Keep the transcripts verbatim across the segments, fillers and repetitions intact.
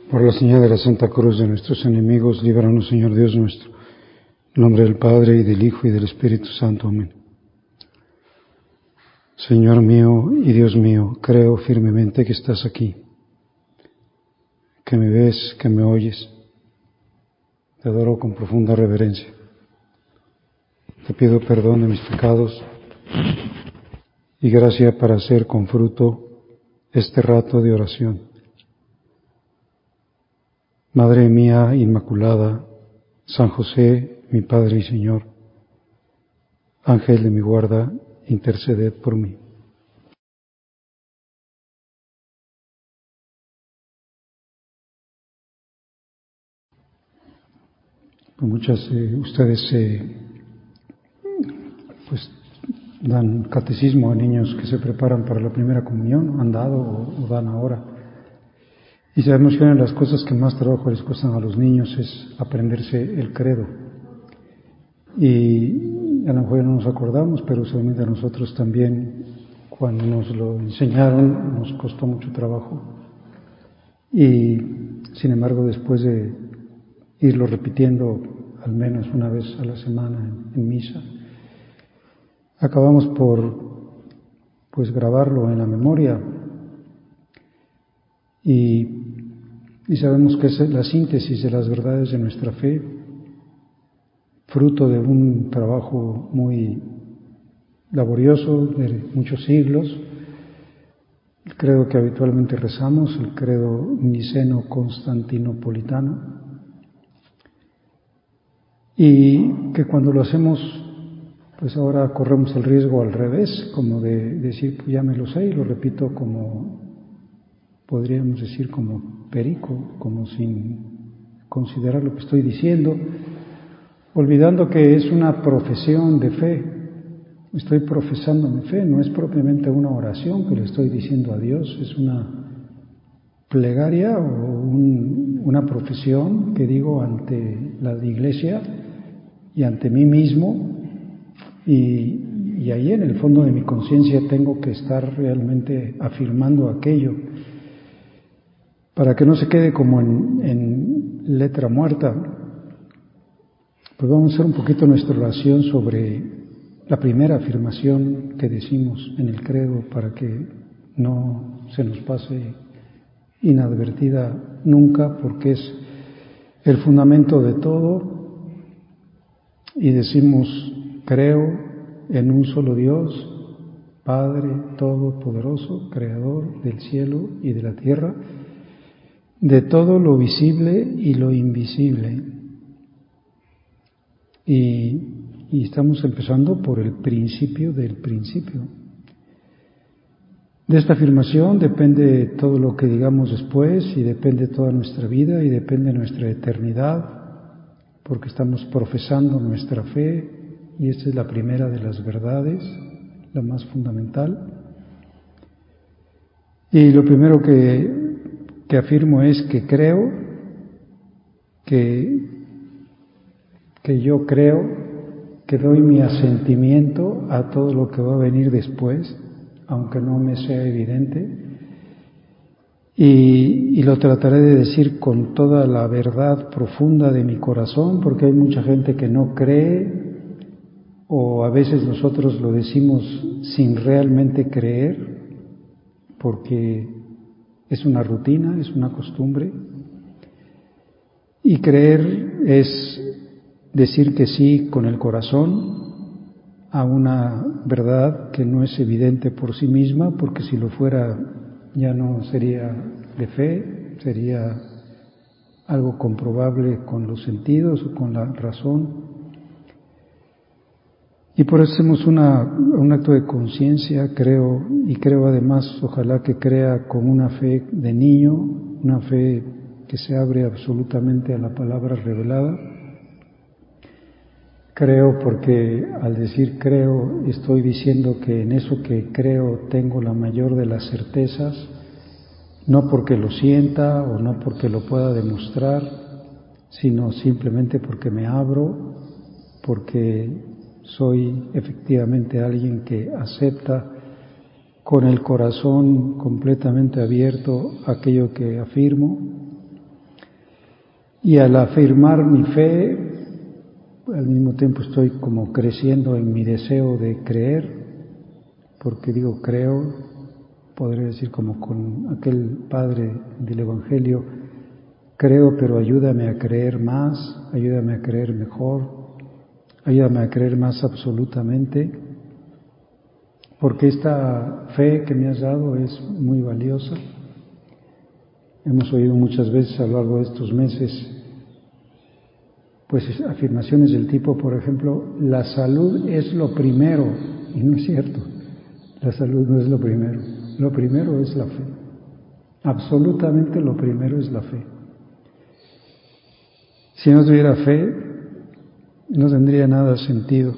Por la señal de la Santa Cruz de nuestros enemigos, líbranos, Señor Dios nuestro. En nombre del Padre, y del Hijo, y del Espíritu Santo. Amén. Señor mío y Dios mío, creo firmemente que estás aquí, que me ves, que me oyes. Te adoro con profunda reverencia. Te pido perdón de mis pecados y gracia para hacer con fruto este rato de oración. Madre mía Inmaculada, San José, mi Padre y Señor, Ángel de mi guarda, interceded por mí. Pues muchas eh, ustedes eh, pues dan catecismo a niños que se preparan para la primera comunión, han dado o, o dan ahora. Y sabemos que una de las cosas que más trabajo les cuestan a los niños es aprenderse el credo. Y a lo mejor ya no nos acordamos, pero seguramente a nosotros también, cuando nos lo enseñaron, nos costó mucho trabajo. Y sin embargo, después de irlo repitiendo al menos una vez a la semana en, en misa, acabamos por pues grabarlo en la memoria. Y Y sabemos que es la síntesis de las verdades de nuestra fe, fruto de un trabajo muy laborioso de muchos siglos. El credo que habitualmente rezamos, el credo niceno-constantinopolitano, y que cuando lo hacemos, pues ahora corremos el riesgo al revés, como de decir, pues ya me lo sé y lo repito como, podríamos decir como perico, como sin considerar lo que estoy diciendo, olvidando que es una profesión de fe. Estoy profesando mi fe, no es propiamente una oración que le estoy diciendo a Dios, es una plegaria o un, una profesión que digo ante la Iglesia y ante mí mismo, y, y ahí en el fondo de mi conciencia tengo que estar realmente afirmando aquello, para que no se quede como en, en letra muerta. Pues vamos a hacer un poquito nuestra oración sobre la primera afirmación que decimos en el credo, para que no se nos pase inadvertida nunca, porque es el fundamento de todo. Y decimos: creo en un solo Dios, Padre Todopoderoso, Creador del cielo y de la tierra, de todo lo visible y lo invisible. Y, y estamos empezando por el principio del principio. De esta afirmación depende todo lo que digamos después, y depende toda nuestra vida, y depende nuestra eternidad, porque estamos profesando nuestra fe, y esta es la primera de las verdades, la más fundamental. Y lo primero que que afirmo es que creo, que, que yo creo, que doy mi asentimiento a todo lo que va a venir después, aunque no me sea evidente, y, y lo trataré de decir con toda la verdad profunda de mi corazón, porque hay mucha gente que no cree, o a veces nosotros lo decimos sin realmente creer, porque es una rutina, es una costumbre, y creer es decir que sí con el corazón a una verdad que no es evidente por sí misma, porque si lo fuera ya no sería de fe, sería algo comprobable con los sentidos o con la razón. Y por eso hacemos una, un acto de conciencia, creo, y creo además, ojalá que crea con una fe de niño, una fe que se abre absolutamente a la palabra revelada. Creo porque al decir creo, estoy diciendo que en eso que creo tengo la mayor de las certezas, no porque lo sienta o no porque lo pueda demostrar, sino simplemente porque me abro, porque soy efectivamente alguien que acepta con el corazón completamente abierto aquello que afirmo, Y al afirmar mi fe, al mismo tiempo estoy como creciendo en mi deseo de creer, porque digo creo, podría decir como con aquel padre del Evangelio, creo pero ayúdame a creer más, ayúdame a creer mejor, ayúdame a creer más absolutamente, porque esta fe que me has dado es muy valiosa. Hemos oído muchas veces a lo largo de estos meses, pues afirmaciones del tipo, por ejemplo, la salud es lo primero, y no es cierto, la salud no es lo primero, lo primero es la fe, absolutamente lo primero es la fe. Si no tuviera fe, no tendría nada sentido,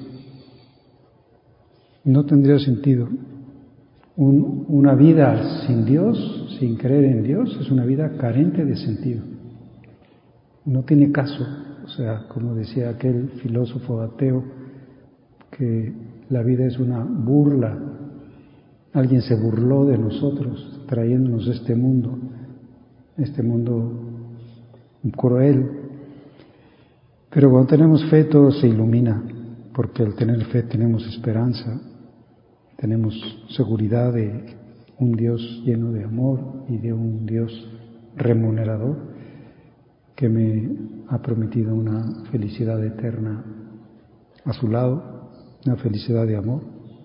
no tendría sentido. Un, una vida sin Dios, sin creer en Dios, es una vida carente de sentido. No tiene caso. O sea, como decía aquel filósofo ateo, que la vida es una burla. Alguien se burló de nosotros, trayéndonos este mundo, este mundo cruel. Pero cuando tenemos fe todo se ilumina, porque al tener fe tenemos esperanza. Tenemos seguridad de un Dios lleno de amor y de un Dios remunerador que me ha prometido una felicidad eterna a su lado, una felicidad de amor.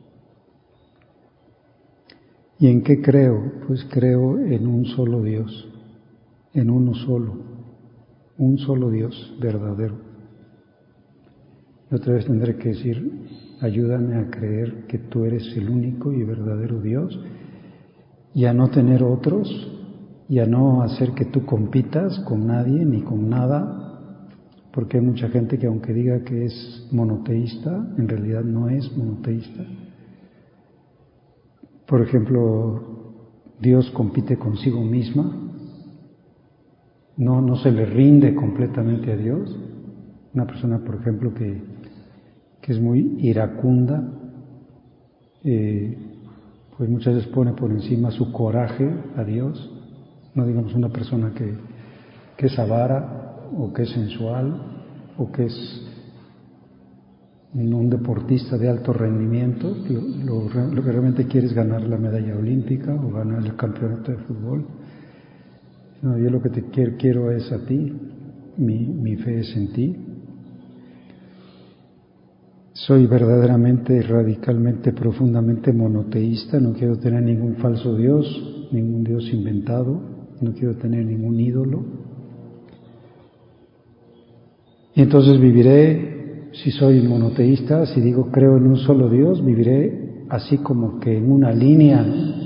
¿Y en qué creo? Pues creo en un solo Dios, en uno solo, un solo Dios verdadero. Y otra vez tendré que decir, ayúdame a creer que tú eres el único y verdadero Dios y a no tener otros y a no hacer que tú compitas con nadie ni con nada, porque hay mucha gente que aunque diga que es monoteísta, en realidad no es monoteísta. Por ejemplo, Dios compite consigo misma, no, no se le rinde completamente a Dios. Una persona, por ejemplo, que, que es muy iracunda, eh, pues muchas veces pone por encima su coraje a Dios. No digamos una persona que, que es avara o que es sensual o que es un deportista de alto rendimiento, lo, lo, lo que realmente quiere es ganar la medalla olímpica o ganar el campeonato de fútbol. No, yo lo que te quiero, quiero es a ti, mi, mi fe es en ti. Soy verdaderamente, radicalmente, profundamente monoteísta, no quiero tener ningún falso Dios, ningún Dios inventado, no quiero tener ningún ídolo. Y entonces viviré, si soy monoteísta, si digo creo en un solo Dios, viviré así como que en una línea.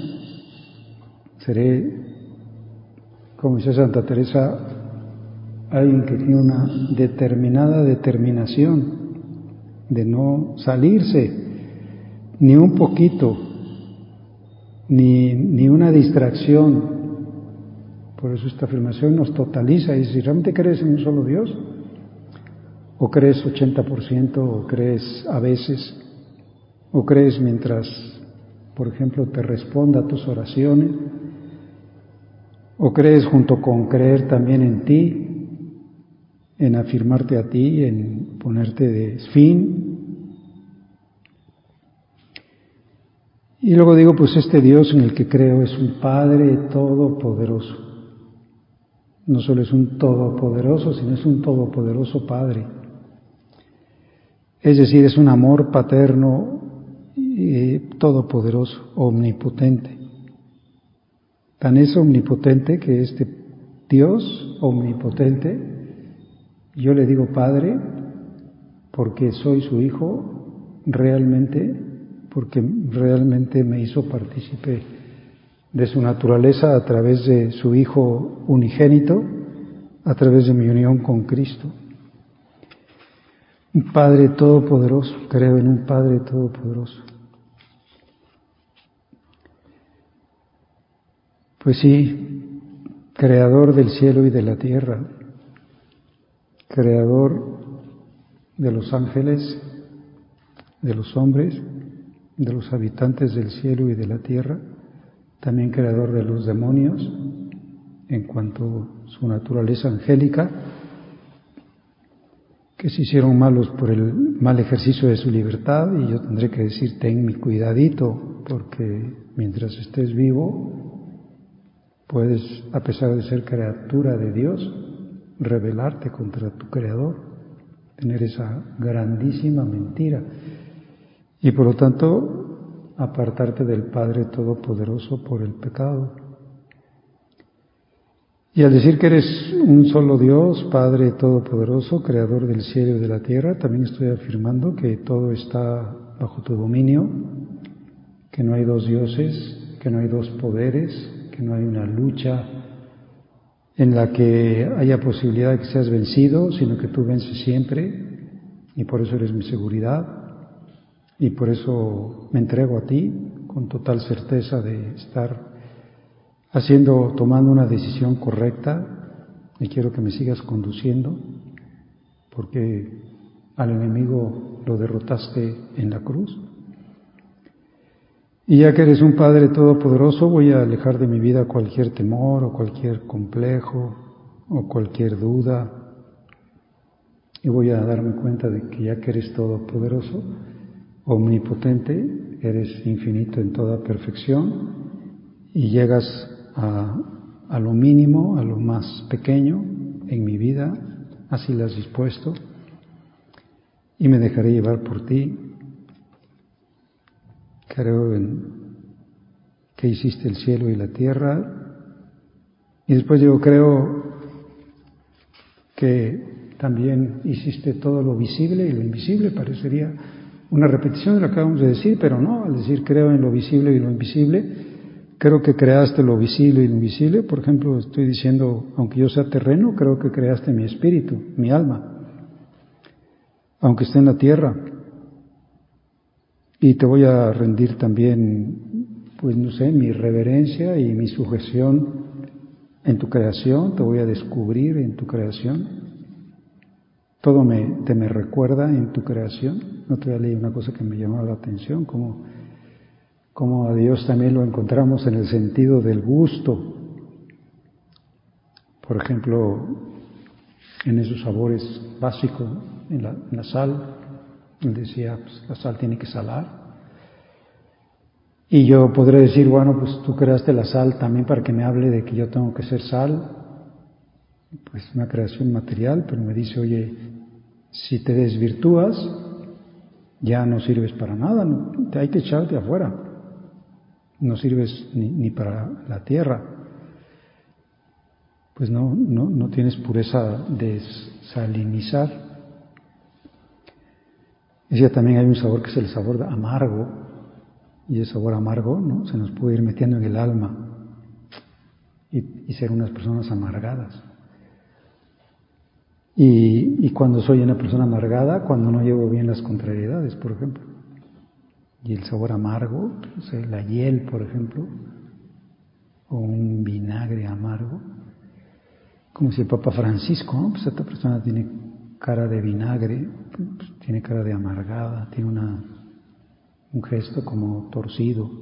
Seré, como dice Santa Teresa, alguien que tiene una determinada determinación de no salirse ni un poquito, ni, ni una distracción. Por eso esta afirmación nos totaliza y si realmente crees en un solo Dios, o crees ochenta por ciento, o crees a veces, o crees mientras, por ejemplo, te responda a tus oraciones, o crees junto con creer también en ti, en afirmarte a ti, en ponerte de fin. Y luego digo, pues este Dios en el que creo es un Padre todopoderoso. No solo es un todopoderoso, sino es un todopoderoso Padre. Es decir, es un amor paterno eh, todopoderoso, omnipotente. Tan es omnipotente que este Dios omnipotente, yo le digo Padre porque soy su hijo realmente, porque realmente me hizo partícipe de su naturaleza a través de su Hijo unigénito, a través de mi unión con Cristo. Un Padre todopoderoso, creo en un Padre todopoderoso. Pues sí, creador del cielo y de la tierra, creador de los ángeles, de los hombres, de los habitantes del cielo y de la tierra, también creador de los demonios, en cuanto a su naturaleza angélica, que se hicieron malos por el mal ejercicio de su libertad, y yo tendré que decir, ten mi cuidadito, porque mientras estés vivo, puedes, a pesar de ser criatura de Dios, rebelarte contra tu Creador, tener esa grandísima mentira, y por lo tanto, apartarte del Padre Todopoderoso por el pecado. Y al decir que eres un solo Dios, Padre Todopoderoso, Creador del cielo y de la tierra, también estoy afirmando que todo está bajo tu dominio, que no hay dos dioses, que no hay dos poderes, que no hay una lucha en la que haya posibilidad de que seas vencido, sino que tú vences siempre, y por eso eres mi seguridad, y por eso me entrego a ti con total certeza de estar haciendo, tomando una decisión correcta, y quiero que me sigas conduciendo, porque al enemigo lo derrotaste en la cruz. Y ya que eres un Padre Todopoderoso, voy a alejar de mi vida cualquier temor o cualquier complejo o cualquier duda, y voy a darme cuenta de que ya que eres todopoderoso, omnipotente, eres infinito en toda perfección, y llegas a, a lo mínimo, a lo más pequeño en mi vida, así lo has dispuesto, y me dejaré llevar por ti. Creo en que hiciste el cielo y la tierra, y después yo creo que también hiciste todo lo visible y lo invisible. Parecería una repetición de lo que acabamos de decir, pero no, al decir creo en lo visible y lo invisible, creo que creaste lo visible y lo invisible. Por ejemplo, estoy diciendo, aunque yo sea terreno, creo que creaste mi espíritu, mi alma, aunque esté en la tierra. Y te voy a rendir también, pues no sé, mi reverencia y mi sujeción en tu creación. Te voy a descubrir en tu creación. Todo me, te me recuerda en tu creación. No te voy a leer una cosa que me llamó la atención, como, como a Dios también lo encontramos en el sentido del gusto. Por ejemplo, en esos sabores básicos, en la, en la sal. Él decía, pues la sal tiene que salar. Y yo podré decir, bueno, pues tú creaste la sal también para que me hable de que yo tengo que ser sal. Pues una creación material, pero me dice, oye, si te desvirtúas, ya no sirves para nada, no, hay que echarte afuera. No sirves ni, ni para la tierra. Pues no, no, no tienes pureza de salinizar. Decía, también hay un sabor que es el sabor amargo, y el sabor amargo, ¿no?, se nos puede ir metiendo en el alma y, y ser unas personas amargadas. Y, y cuando soy una persona amargada, cuando no llevo bien las contrariedades, por ejemplo. Y el sabor amargo, o sea, la hiel, por ejemplo, o un vinagre amargo, como si el Papa Francisco, ¿no?, pues esta persona tiene cara de vinagre, pues tiene cara de amargada, tiene una, un gesto como torcido.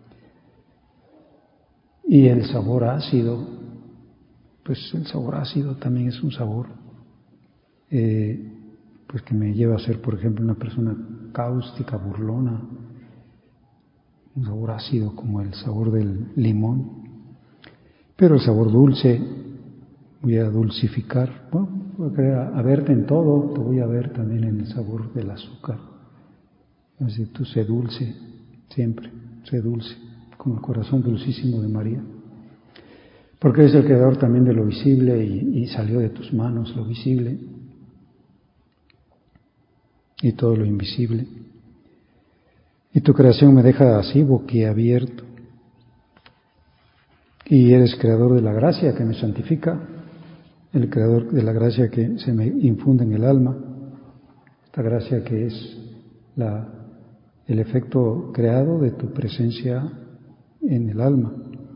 Y el sabor ácido, pues el sabor ácido también es un sabor eh, pues que me lleva a ser, por ejemplo, una persona cáustica, burlona, un sabor ácido como el sabor del limón. Pero el sabor dulce, voy a dulcificar, bueno, voy a, querer a verte en todo, te voy a ver también en el sabor del azúcar. Así tú sé dulce, siempre, sé dulce, con el corazón dulcísimo de María. Porque eres el creador también de lo visible y, y salió de tus manos lo visible y todo lo invisible. Y tu creación me deja así boquiabierto. Y eres creador de la gracia que me santifica, el creador de la gracia que se me infunde en el alma, esta gracia que es la, el efecto creado de tu presencia en el alma.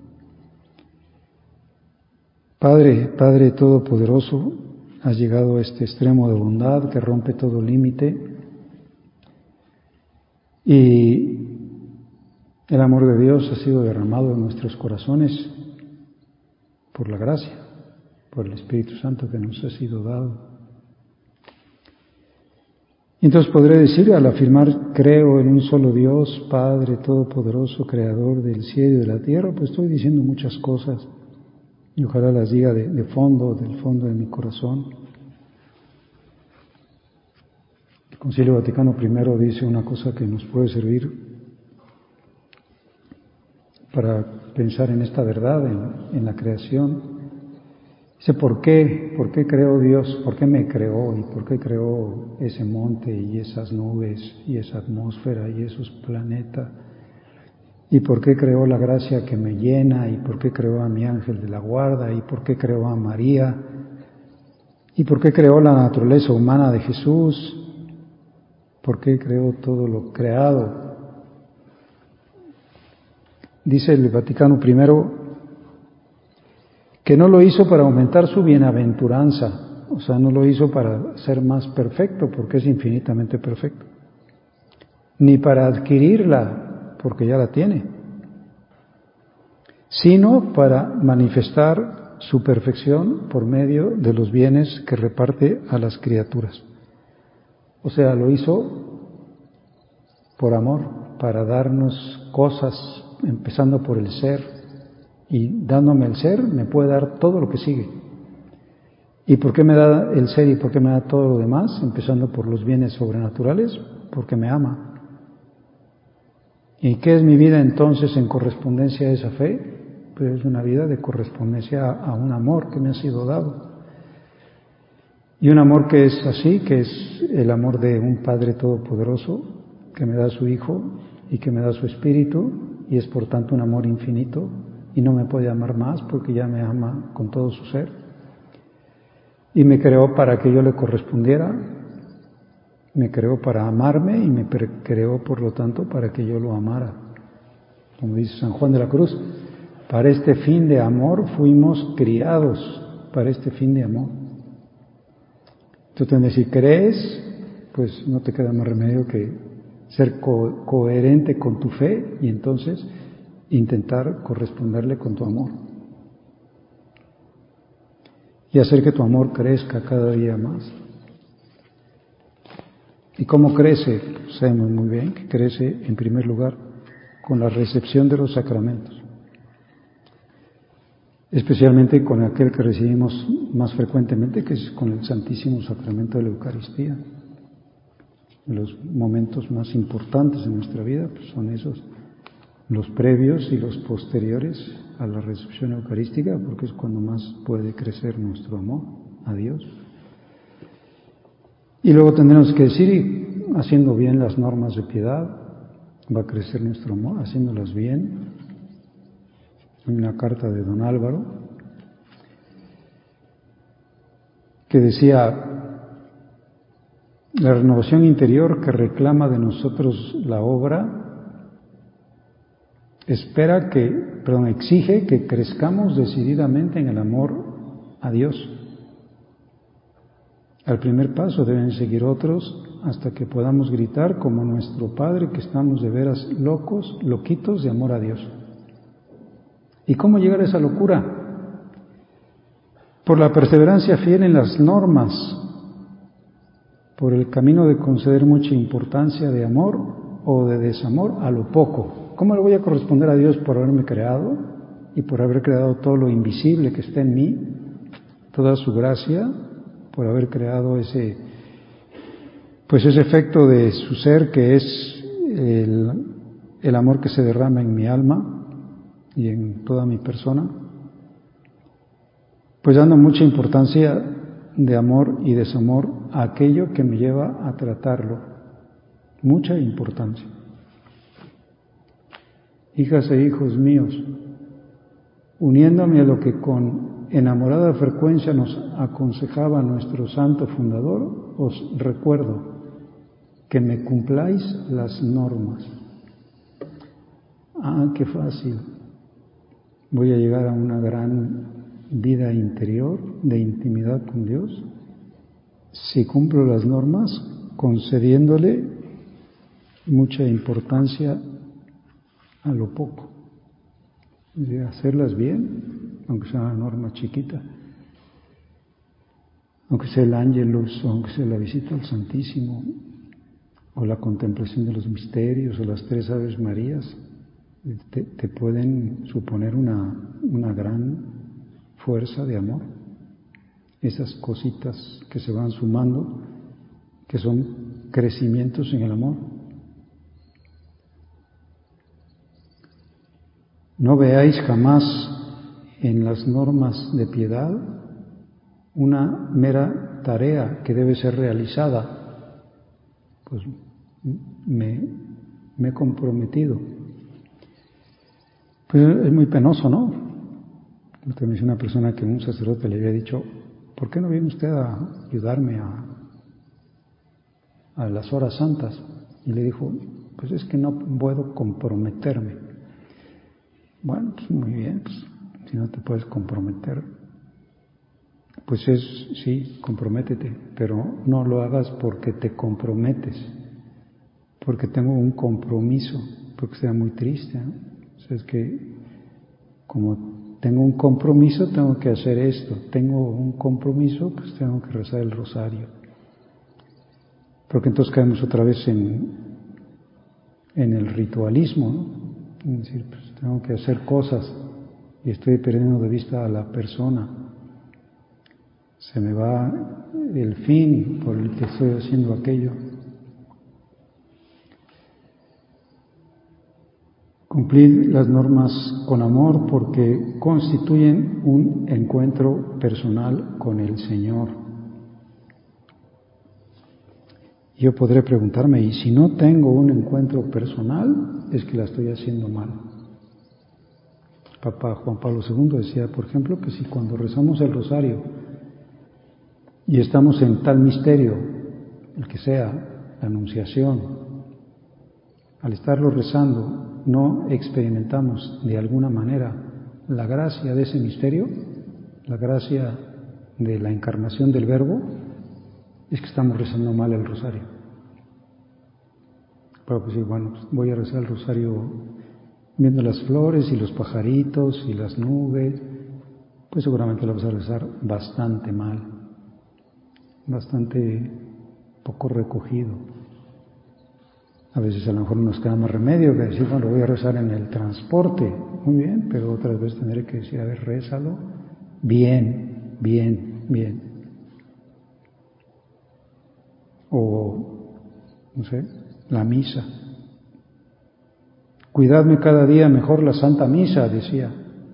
Padre, Padre Todopoderoso, has llegado a este extremo de bondad que rompe todo límite, y el amor de Dios ha sido derramado en nuestros corazones por la gracia, por el Espíritu Santo que nos ha sido dado. Y entonces podré decir, al afirmar creo en un solo Dios, Padre Todopoderoso, Creador del cielo y de la tierra, pues estoy diciendo muchas cosas y ojalá las diga de, de fondo, del fondo de mi corazón. El Concilio Vaticano primero dice una cosa que nos puede servir para pensar en esta verdad, en, en la creación. Dice, ¿por qué? ¿Por qué creó Dios? ¿Por qué me creó? ¿Y por qué creó ese monte y esas nubes y esa atmósfera y esos planetas? ¿Y por qué creó la gracia que me llena? ¿Y por qué creó a mi ángel de la guarda? ¿Y por qué creó a María? ¿Y por qué creó la naturaleza humana de Jesús? ¿Por qué creó todo lo creado? Dice el Vaticano primero que no lo hizo para aumentar su bienaventuranza, o sea, no lo hizo para ser más perfecto, porque es infinitamente perfecto, ni para adquirirla, porque ya la tiene, sino para manifestar su perfección por medio de los bienes que reparte a las criaturas. O sea, lo hizo por amor, para darnos cosas, empezando por el ser, y dándome el ser me puede dar todo lo que sigue. ¿Y por qué me da el ser y por qué me da todo lo demás? Empezando por los bienes sobrenaturales, porque me ama. ¿Y qué es mi vida entonces en correspondencia a esa fe? Pues es una vida de correspondencia a un amor que me ha sido dado. Y un amor que es así, que es el amor de un Padre Todopoderoso, que me da su Hijo y que me da su Espíritu, y es por tanto un amor infinito, y no me puede amar más porque ya me ama con todo su ser. Y me creó para que yo le correspondiera, me creó para amarme y me creó por lo tanto para que yo lo amara. Como dice San Juan de la Cruz, para este fin de amor fuimos criados, para este fin de amor. Entonces, si crees, pues no te queda más remedio que ser co- coherente con tu fe y entonces intentar corresponderle con tu amor. Y hacer que tu amor crezca cada día más. ¿Y cómo crece? Sabemos muy bien que crece en primer lugar con la recepción de los sacramentos. Especialmente con aquel que recibimos más frecuentemente, que es con el Santísimo Sacramento de la Eucaristía. Los momentos más importantes en nuestra vida pues son esos, los previos y los posteriores a la recepción eucarística, porque es cuando más puede crecer nuestro amor a Dios. Y luego tendremos que decir, haciendo bien las normas de piedad, va a crecer nuestro amor, haciéndolas bien. Hay una carta de don Álvaro que decía, la renovación interior que reclama de nosotros la obra espera que, perdón, exige que crezcamos decididamente en el amor a Dios. Al primer paso deben seguir otros hasta que podamos gritar como nuestro Padre que estamos de veras locos, loquitos de amor a Dios. ¿Y cómo llegar a esa locura? Por la perseverancia fiel en las normas, por el camino de conceder mucha importancia de amor o de desamor a lo poco. ¿Cómo le voy a corresponder a Dios por haberme creado y por haber creado todo lo invisible que está en mí, toda su gracia, por haber creado ese, pues ese efecto de su ser que es el, el amor que se derrama en mi alma y en toda mi persona? Pues dando mucha importancia de amor y desamor a aquello que me lleva a tratarlo, mucha importancia. Hijas e hijos míos, uniéndome a lo que con enamorada frecuencia nos aconsejaba nuestro santo fundador, os recuerdo que me cumpláis las normas. Ah, qué fácil. Voy a llegar a una gran vida interior de intimidad con Dios si cumplo las normas, concediéndole mucha importancia a lo poco, de hacerlas bien, aunque sea una norma chiquita, aunque sea el Ángelus, aunque sea la visita al Santísimo, o la contemplación de los misterios, o las tres Aves Marías, te, te pueden suponer una, una gran fuerza de amor. Esas cositas que se van sumando, que son crecimientos en el amor. No veáis jamás en las normas de piedad una mera tarea que debe ser realizada. Pues me, me he comprometido. Pues es muy penoso, ¿no? Usted me dice una persona que un sacerdote le había dicho: ¿por qué no viene usted a ayudarme a, a las horas santas? Y le dijo: pues es que no puedo comprometerme. Bueno, pues muy bien, pues si no te puedes comprometer, pues es, sí, comprométete, pero no lo hagas porque te comprometes, porque tengo un compromiso, porque sea muy triste, ¿no? O sea, es que como tengo un compromiso, tengo que hacer esto, tengo un compromiso, pues tengo que rezar el rosario. Porque entonces caemos otra vez en, en el ritualismo, ¿no? Es decir, pues tengo que hacer cosas y estoy perdiendo de vista a la persona. Se me va el fin por el que estoy haciendo aquello. Cumplir las normas con amor porque constituyen un encuentro personal con el Señor. Yo podré preguntarme, ¿y si no tengo un encuentro personal, es que la estoy haciendo mal? Papa Juan Pablo segundo decía, por ejemplo, que si cuando rezamos el rosario y estamos en tal misterio, el que sea, la Anunciación, al estarlo rezando, no experimentamos de alguna manera la gracia de ese misterio, la gracia de la encarnación del Verbo, es que estamos rezando mal el rosario. Pero pues sí, bueno, voy a rezar el rosario viendo las flores y los pajaritos y las nubes, pues seguramente lo vas a rezar bastante mal, bastante poco recogido. A veces a lo mejor nos queda más remedio que decir, bueno, lo voy a rezar en el transporte, muy bien, pero otras veces tendré que decir, a ver, rézalo bien, bien, bien. O, no sé, la misa. Cuidadme cada día mejor la Santa Misa, decía.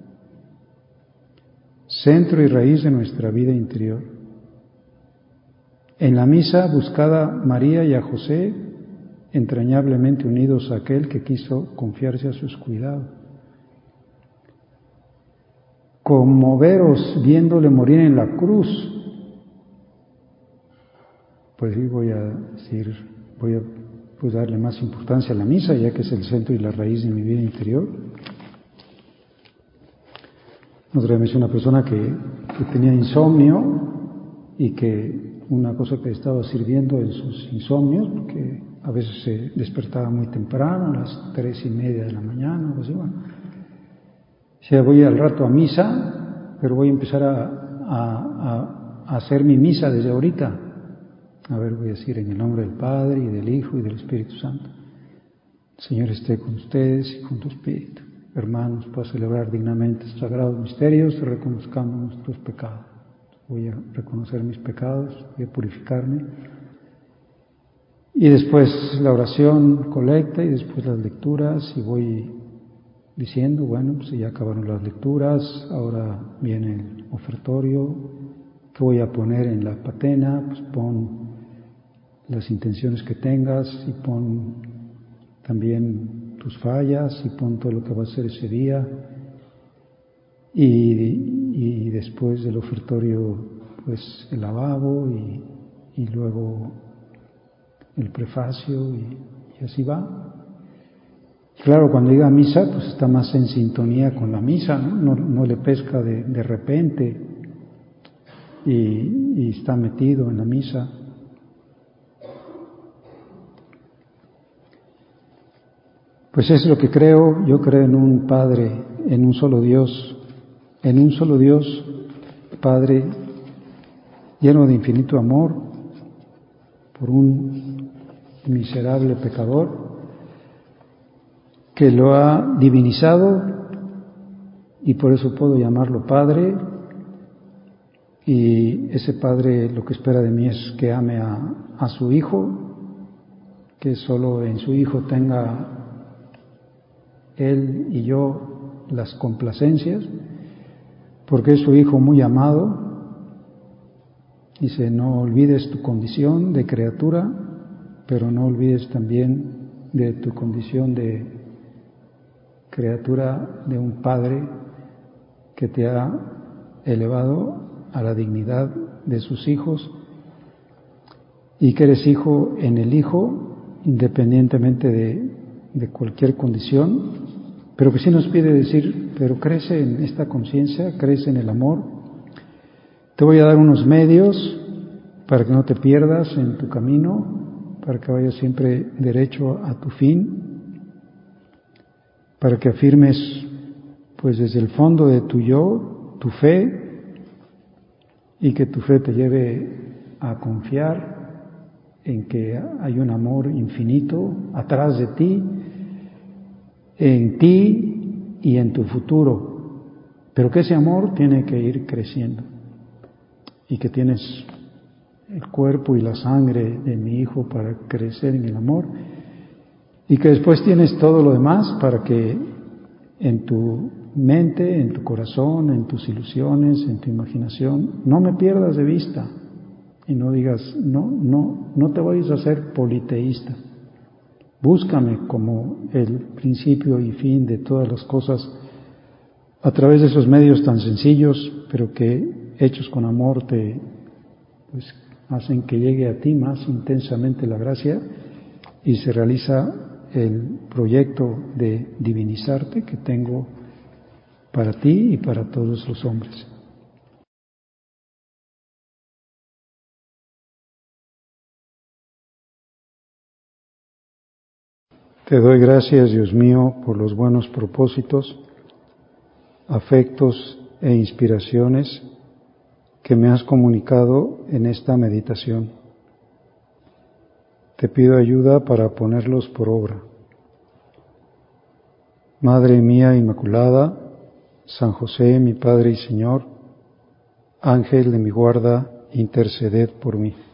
Centro y raíz de nuestra vida interior. En la misa buscad a María y a José, entrañablemente unidos a aquel que quiso confiarse a sus cuidados. Conmoveros viéndole morir en la cruz. Pues sí, voy a decir, voy a pues, darle más importancia a la misa, ya que es el centro y la raíz de mi vida interior. Otra vez una persona que, que tenía insomnio y que una cosa que estaba sirviendo en sus insomnios, porque a veces se despertaba muy temprano, a las tres y media de la mañana, o así, bueno. O sea, voy al rato a misa, pero voy a empezar a, a, a hacer mi misa desde ahorita. A ver, voy a decir en el nombre del Padre, y del Hijo, y del Espíritu Santo. El Señor esté con ustedes y con tu Espíritu. Hermanos, para celebrar dignamente estos sagrados misterios, reconozcamos nuestros pecados. Voy a reconocer mis pecados, voy a purificarme. Y después la oración colecta, y después las lecturas, y voy diciendo, bueno, pues ya acabaron las lecturas, ahora viene el ofertorio. ¿Qué voy a poner en la patena? Pues pon las intenciones que tengas y pon también tus fallas y pon todo lo que va a hacer ese día. Y, y después del ofertorio, pues el lavabo y, y luego el prefacio y, y así va. Claro, cuando llega a misa, pues está más en sintonía con la misa, no, no, no le pesca de, de repente y, y está metido en la misa. Pues es lo que creo. Yo creo en un Padre, en un solo Dios, en un solo Dios, Padre, lleno de infinito amor, por un miserable pecador, que lo ha divinizado y por eso puedo llamarlo Padre, y ese Padre lo que espera de mí es que ame a, a su Hijo, que solo en su Hijo tenga Él y yo las complacencias, porque es su Hijo muy amado. Dice, no olvides tu condición de criatura, pero no olvides también de tu condición de criatura de un Padre que te ha elevado a la dignidad de sus hijos y que eres hijo en el Hijo, independientemente de, de cualquier condición, pero que sí nos pide decir, pero crece en esta conciencia, crece en el amor. Te voy a dar unos medios para que no te pierdas en tu camino, para que vayas siempre derecho a tu fin, para que afirmes, pues desde el fondo de tu yo, tu fe, y que tu fe te lleve a confiar en que hay un amor infinito atrás de ti, en ti y en tu futuro, pero que ese amor tiene que ir creciendo y que tienes el cuerpo y la sangre de mi Hijo para crecer en el amor y que después tienes todo lo demás para que en tu mente, en tu corazón, en tus ilusiones, en tu imaginación, no me pierdas de vista y no digas, no, no, no te vayas a ser politeísta. Búscame como el principio y fin de todas las cosas a través de esos medios tan sencillos, pero que hechos con amor te pues, hacen que llegue a ti más intensamente la gracia y se realiza el proyecto de divinizarte que tengo para ti y para todos los hombres. Te doy gracias, Dios mío, por los buenos propósitos, afectos e inspiraciones que me has comunicado en esta meditación. Te pido ayuda para ponerlos por obra. Madre mía Inmaculada, San José, mi Padre y Señor, Ángel de mi guarda, interceded por mí.